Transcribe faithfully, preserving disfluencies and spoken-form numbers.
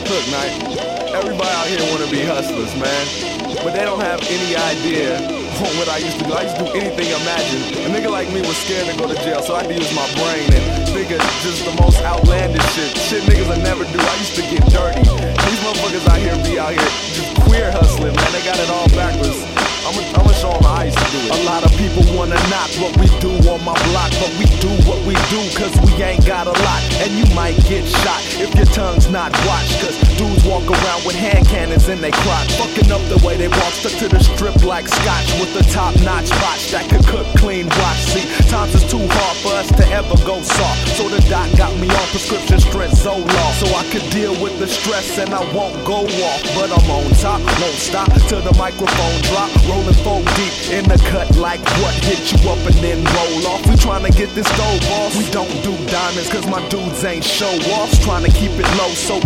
Look, Knight, everybody out here wanna be hustlers, man, but they don't have any idea on what I used to do. I used to do anything imagined. A nigga like me was scared to go to jail, so I had to use my brain and think of just the most outlandish shit. Shit niggas would never do. I used to get dirty. These motherfuckers out here be out here just queer hustling, man. They got it all backwards. I'ma I'ma show them how I used to do it. A lot of people wanna knock what we do on my block, but we do what we do cause we ain't got a lot. And you might get shot if your tongue's not watched, cause dudes walk around with hand cannons in they crotch, fucking up the way they walk, stuck to the strip like scotch with a top-notch botch that could cook, clean, wash. See, times is too hard for us to ever go soft, so the doc got me on prescription strength Zoloft, so I could deal with the stress and I won't go off. But I'm on top, won't stop till the microphone drop. Rolling four deep in the cut like what? Hit you up and then roll off. We tryna get this dough, boss. We don't do diamonds cause my dudes ain't show offs. Tryna keep it low so